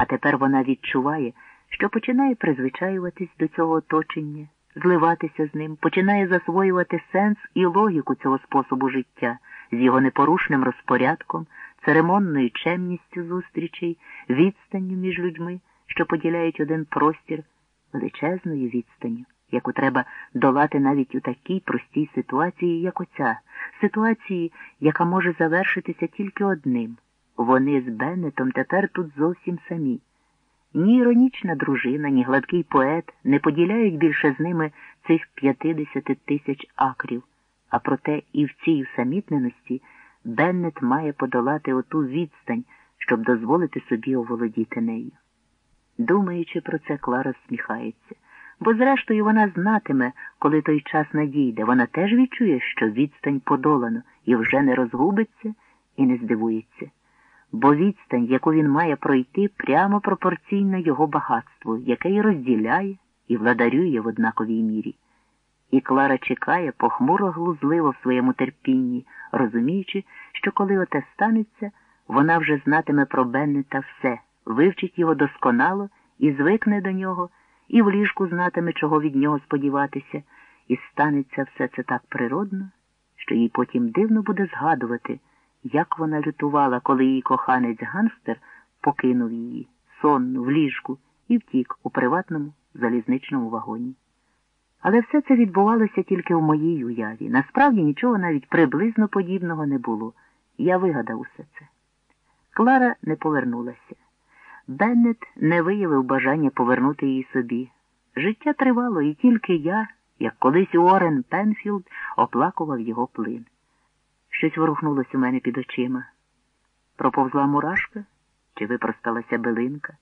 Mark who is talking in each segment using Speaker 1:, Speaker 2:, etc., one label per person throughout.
Speaker 1: А тепер вона відчуває, що починає призвичаюватись до цього оточення, зливатися з ним, починає засвоювати сенс і логіку цього способу життя з його непорушним розпорядком, церемонною чемністю зустрічей, відстанню між людьми, що поділяють один простір, величезною відстанню, яку треба долати навіть у такій простій ситуації, як оця, ситуації, яка може завершитися тільки одним. Вони з Беннетом тепер тут зовсім самі. Ні іронічна дружина, ні гладкий поет не поділяють більше з ними цих 50 тисяч акрів, а проте і в цій усамітненості Беннет має подолати оту відстань, щоб дозволити собі оволодіти нею. Думаючи про це, Клара всміхається, бо зрештою вона знатиме, коли той час надійде. Вона теж відчує, що відстань подолано і вже не розгубиться і не здивується. Бо відстань, яку він має пройти, прямо пропорційна його багатству, яке й розділяє і владарює в однаковій мірі. І Клара чекає похмуро-глузливо в своєму терпінні, розуміючи, що коли оте станеться, вона вже знатиме про Беннета все, вивчить його досконало і звикне до нього, і в ліжку знатиме, чого від нього сподіватися, і станеться все це так природно, що їй потім дивно буде згадувати, як вона лютувала, коли її коханець-ганстер покинув її, сонну, в ліжку, і втік у приватному залізничному вагоні. Але все це відбувалося тільки в моїй уяві. Насправді нічого навіть приблизно подібного не було. Я вигадав усе це. Клара не повернулася. Беннет не виявив бажання повернути її собі. Життя тривало, і тільки я, як колись Уоррен Пенфілд, оплакував його плин. Щось ворухнулось у мене під очима. Проповзла мурашка? Чи випросталася билинка?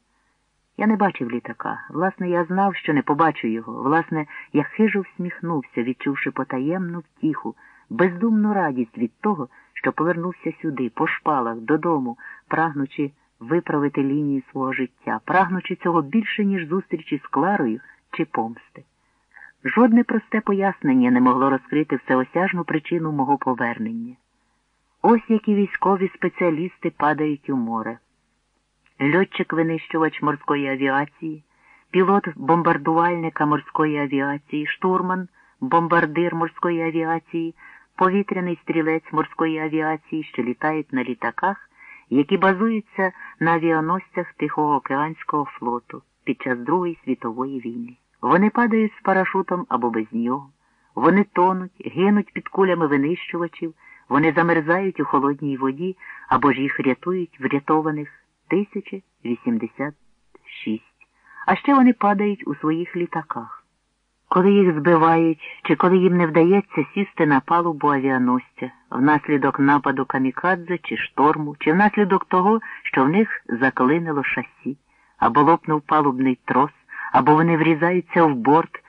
Speaker 1: Я не бачив літака. Власне, я знав, що не побачу його. Власне, я хижо всміхнувся, відчувши потаємну втіху, бездумну радість від того, що повернувся сюди, по шпалах, додому, прагнучи виправити лінії свого життя, прагнучи цього більше, ніж зустрічі з Кларою чи помсти. Жодне просте пояснення не могло розкрити всеосяжну причину мого повернення. Ось які військові спеціалісти падають у море. Льотчик-винищувач морської авіації, пілот бомбардувальника морської авіації, штурман, бомбардир морської авіації, повітряний стрілець морської авіації, що літають на літаках, які базуються на авіаносцях Тихоокеанського флоту під час Другої світової війни. Вони падають з парашутом або без нього. Вони тонуть, гинуть під кулями винищувачів, вони замерзають у холодній воді або ж їх рятують врятованих 1086. А ще вони падають у своїх літаках. Коли їх збивають, чи коли їм не вдається сісти на палубу авіаносця, внаслідок нападу камікадзе чи шторму, чи внаслідок того, що в них заклинило шасі, або лопнув палубний трос, або вони врізаються в борт,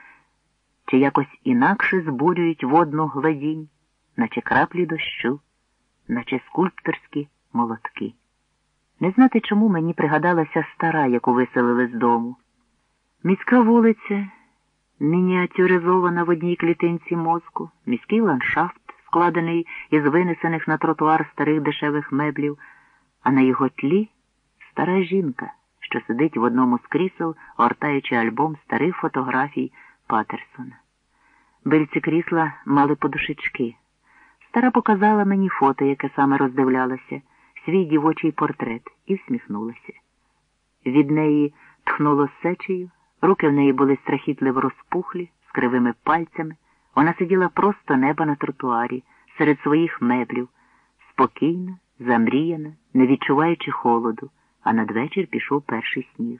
Speaker 1: чи якось інакше збурюють водну гладінь, наче краплі дощу, наче скульпторські молотки. Не знати, чому мені пригадалася стара, яку виселили з дому. Міська вулиця, мініатюризована в одній клітинці мозку, міський ландшафт, складений із винесених на тротуар старих дешевих меблів, а на його тлі стара жінка, що сидить в одному з крісел, гортаючи альбом старих фотографій Патерсона. Бильці крісла мали подушечки. Стара показала мені фото, яке саме роздивлялася, свій дівочий портрет, і всміхнулася. Від неї тхнуло сечею, руки в неї були страхітливо розпухлі, з кривими пальцями. Вона сиділа просто неба на тротуарі, серед своїх меблів, спокійна, замріяна, не відчуваючи холоду, а надвечір пішов перший сніг.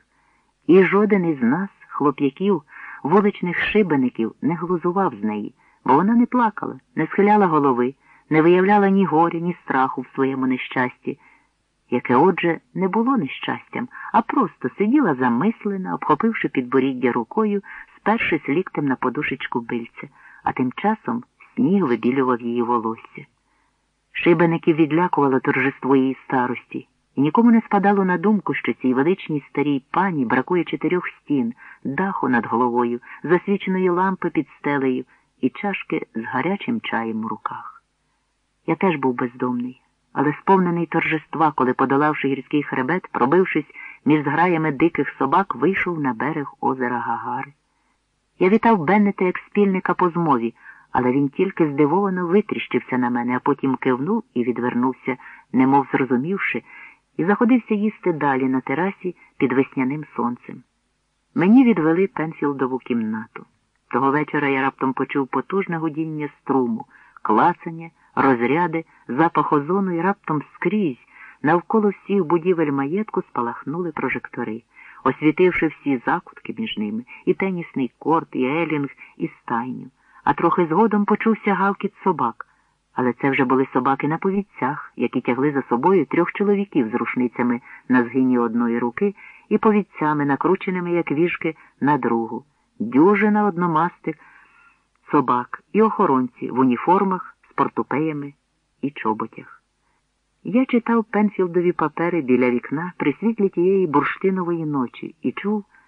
Speaker 1: І жоден із нас, хлоп'яків, вуличних шибеників, не глузував з неї, бо вона не плакала, не схиляла голови, не виявляла ні горя, ні страху в своєму нещасті, яке, отже, не було нещастям, а просто сиділа замислена, обхопивши підборіддя рукою, спершись ліктем на подушечку бильця, а тим часом сніг вибілював її волосся. Шибеників відлякувало торжество її старості, і нікому не спадало на думку, що цій величній старій пані бракує 4 стін, даху над головою, засвіченої лампи під стелею і чашки з гарячим чаєм у руках. Я теж був бездомний, але сповнений торжества, коли, подолавши гірський хребет, пробившись між зграями диких собак вийшов на берег озера Гагари. Я вітав Беннета як спільника по змові, але він тільки здивовано витріщився на мене, а потім кивнув і відвернувся, немов зрозумівши, і заходився їсти далі на терасі під весняним сонцем. Мені відвели Пенфілдову кімнату. Того вечора я раптом почув потужне гудіння струму, клацання, розряди, запах озону і раптом скрізь, навколо всіх будівель маєтку спалахнули прожектори, освітивши всі закутки між ними, і тенісний корт, і елінг, і стайню. А трохи згодом почувся гавкіт собак. Але це вже були собаки на повідцях, які тягли за собою 3 чоловіків з рушницями на згині одної руки і повідцями, накрученими, як віжки, на другу. Дюжина одномастих собак і охоронці в уніформах з портупеями і чоботях. Я читав Пенфілдові папери біля вікна при світлі тієї бурштинової ночі і чув,